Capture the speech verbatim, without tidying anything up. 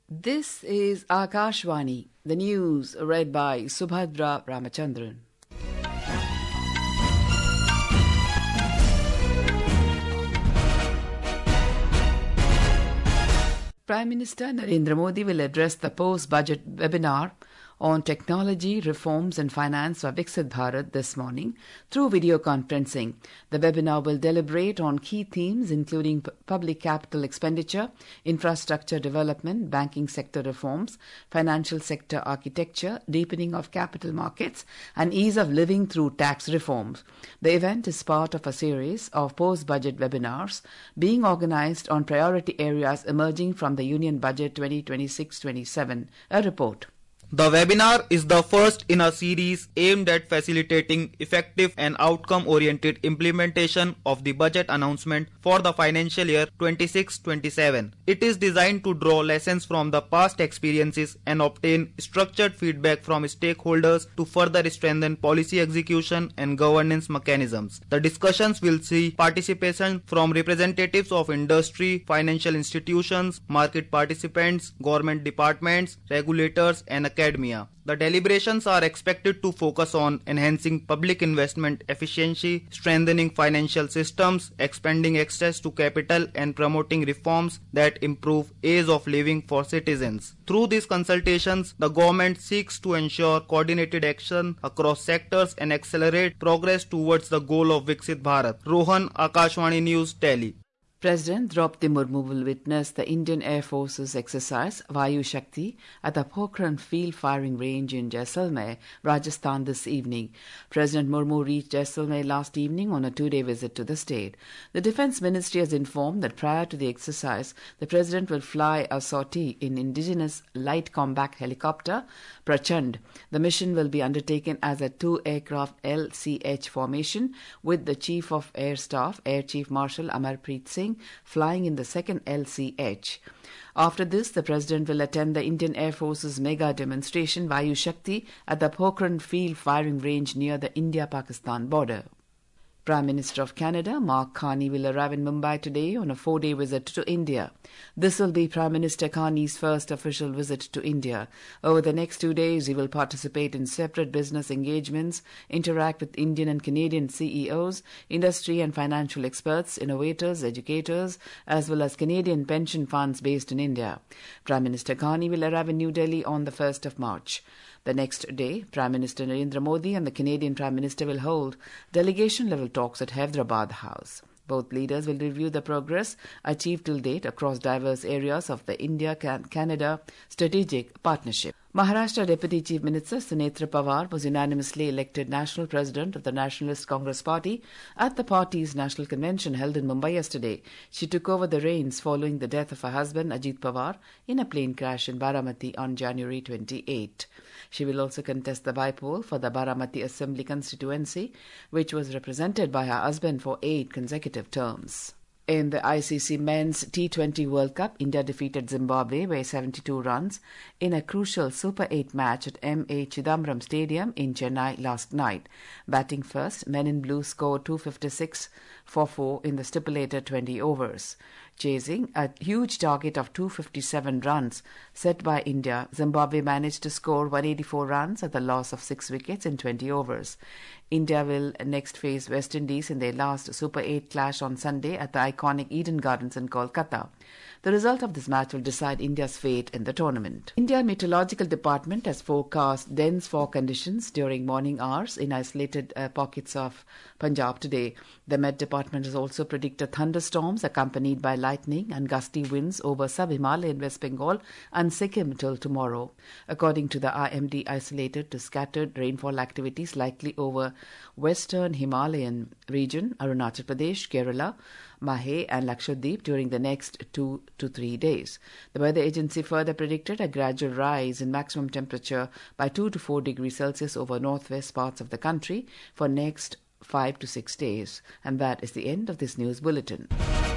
This is Akashvani, the news read by Subhadra Ramachandran. Prime Minister Narendra Modi will address the post-budget webinar on technology, reforms and finance for Viksit Bharat this morning through video conferencing. The webinar will deliberate on key themes including p- public capital expenditure, infrastructure development, banking sector reforms, financial sector architecture, deepening of capital markets and ease of living through tax reforms. The event is part of a series of post-budget webinars being organized on priority areas emerging from the Union Budget twenty twenty-six twenty-seven. A report. The webinar is the first in a series aimed at facilitating effective and outcome-oriented implementation of the budget announcement for the financial year twenty-six twenty-seven. It is designed to draw lessons from the past experiences and obtain structured feedback from stakeholders to further strengthen policy execution and governance mechanisms. The discussions will see participation from representatives of industry, financial institutions, market participants, government departments, regulators, and academia. The deliberations are expected to focus on enhancing public investment efficiency, strengthening financial systems, expanding access to capital, and promoting reforms that improve ease of living for citizens. Through these consultations, the government seeks to ensure coordinated action across sectors and accelerate progress towards the goal of Viksit Bharat. Rohan, Akashvani News, Delhi. President Draupadi Murmu will witness the Indian Air Force's exercise Vayu Shakti at the Pokhran Field Firing Range in Jaisalmer, Rajasthan this evening. President Murmu reached Jaisalmer last evening on a two-day visit to the state. The Defence Ministry has informed that prior to the exercise, the President will fly a sortie in indigenous light combat helicopter Prachand. The mission will be undertaken as a two-aircraft L C H formation with the Chief of Air Staff, Air Chief Marshal Amarpreet Singh, flying in the second L C H. After this, the President will attend the Indian Air Force's mega demonstration Vayu Shakti at the Pokhran Field Firing Range near the India-Pakistan border. Prime Minister of Canada, Mark Carney, will arrive in Mumbai today on a four-day visit to India. This will be Prime Minister Carney's first official visit to India. Over the next two days, he will participate in separate business engagements, interact with Indian and Canadian C E Os, industry and financial experts, innovators, educators, as well as Canadian pension funds based in India. Prime Minister Carney will arrive in New Delhi on the first of March. The next day, Prime Minister Narendra Modi and the Canadian Prime Minister will hold delegation-level talks at Hyderabad House. Both leaders will review the progress achieved till date across diverse areas of the India-Canada strategic partnership. Maharashtra Deputy Chief Minister Sunetra Pawar was unanimously elected National President of the Nationalist Congress Party at the party's national convention held in Mumbai yesterday. She took over the reins following the death of her husband Ajit Pawar in a plane crash in Baramati on January twenty-eighth. She will also contest the bypoll for the Baramati Assembly constituency, which was represented by her husband for eight consecutive terms. In the I C C Men's T twenty World Cup, India defeated Zimbabwe by seventy-two runs in a crucial Super eight match at M A Chidambaram Stadium in Chennai last night. Batting first, Men in Blue scored two fifty-six for four in the stipulated twenty overs. Chasing a huge target of two fifty-seven runs set by India, Zimbabwe managed to score one eighty-four runs at the loss of six wickets in twenty overs. India will next face West Indies in their last Super eight clash on Sunday at the iconic Eden Gardens in Kolkata. The result of this match will decide India's fate in the tournament. India Meteorological Department has forecast dense fog conditions during morning hours in isolated uh, pockets of Punjab today. The Met Department has also predicted thunderstorms accompanied by lightning and gusty winds over sub-Himalayan West Bengal and Sikkim till tomorrow. According to the I M D, isolated to scattered rainfall activities likely over western Himalayan region, Arunachal Pradesh, Kerala, Mahe and Lakshadweep during the next two to three days. The weather agency further predicted a gradual rise in maximum temperature by two to four degrees Celsius over northwest parts of the country for next five to six days. And that is the end of this news bulletin.